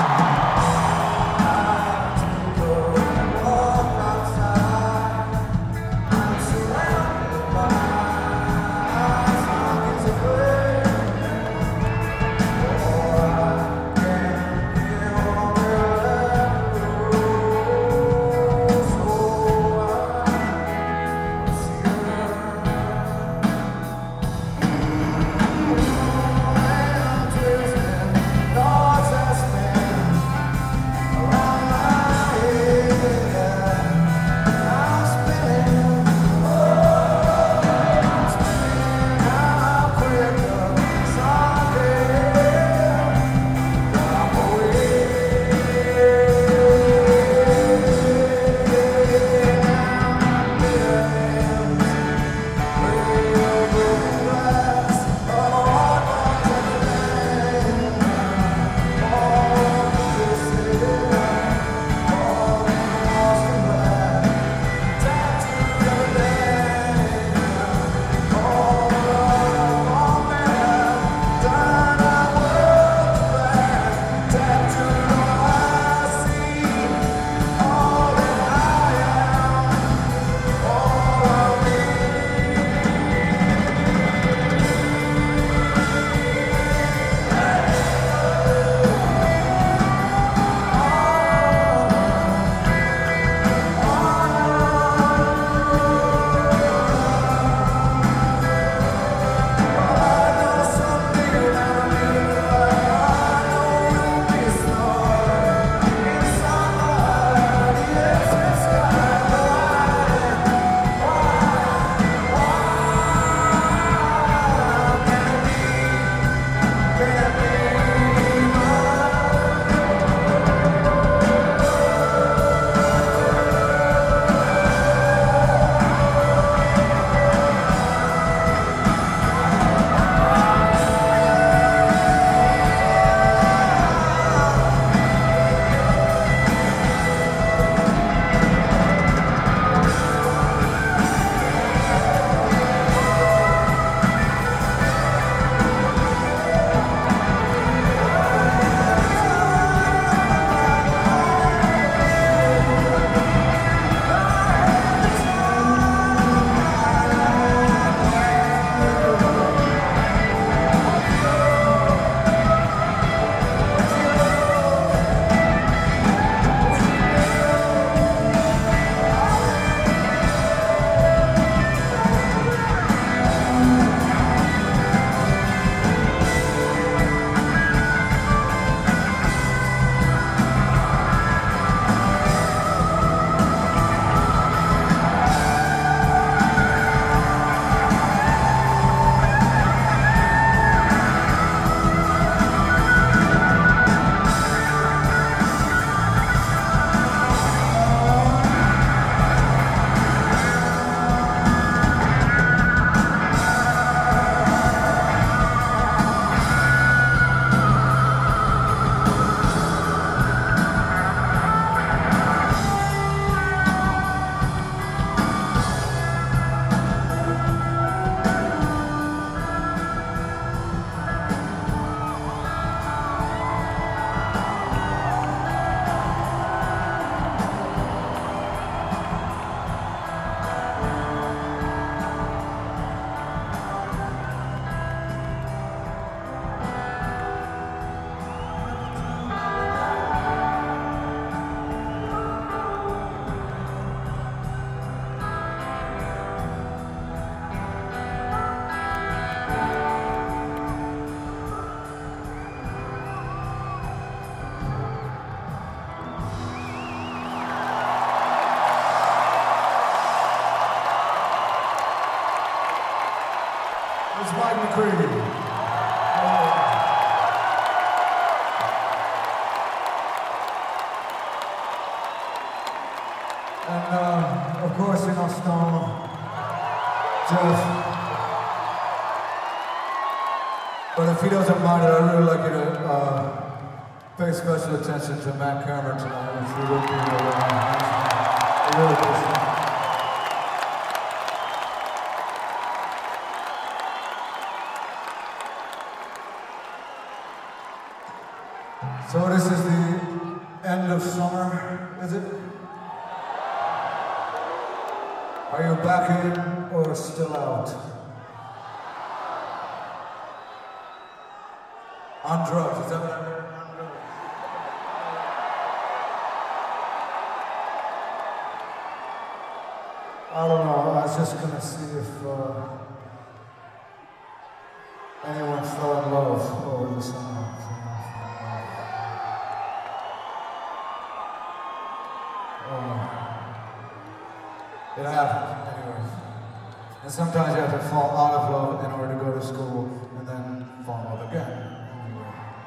Of course, you know, Stone, Jeff. But if he doesn't mind it, I'd really like you to pay special attention to Matt Cameron tonight. If you would be I really appreciate it. So this is the end of summer, is it? Are you back in or still out? On drugs, is that what I heard? On drugs. I don't know, I was just gonna see if anyone fell in love over the summer. It happens, anyways. And sometimes you have to fall out of love in order to go to school and then fall in love again. Anyway.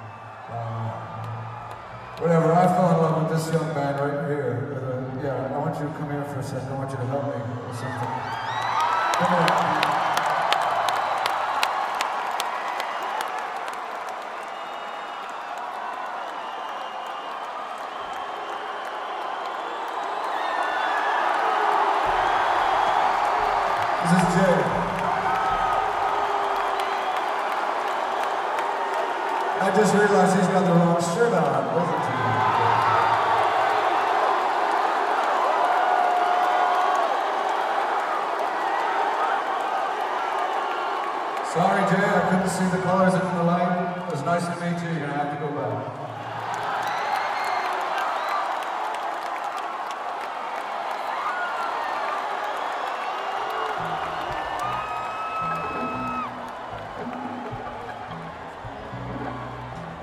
Whatever, I fell in love with this young man right here. Yeah, I want you to come here for a second. I want you to help me with something. Come here. This is Jay. I just realized he's got the wrong shirt on. Listen to me. Sorry, Jay, I couldn't see the colors in the light. It was nice to meet you. You're gonna have to go back.